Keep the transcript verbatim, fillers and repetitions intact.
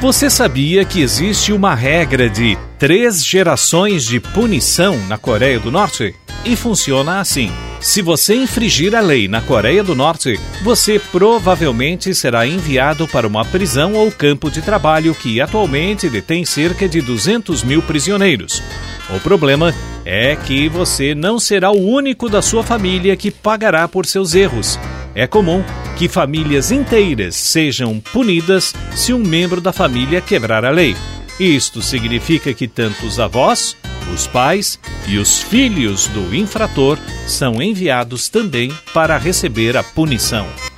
Você sabia que existe uma regra de três gerações de punição na Coreia do Norte? E funciona assim. Se você infringir a lei na Coreia do Norte, você provavelmente será enviado para uma prisão ou campo de trabalho que atualmente detém cerca de duzentos mil prisioneiros. O problema é que você não será o único da sua família que pagará por seus erros. É comum que famílias inteiras sejam punidas se um membro da família quebrar a lei. Isto significa que tanto os avós, os pais e os filhos do infrator são enviados também para receber a punição.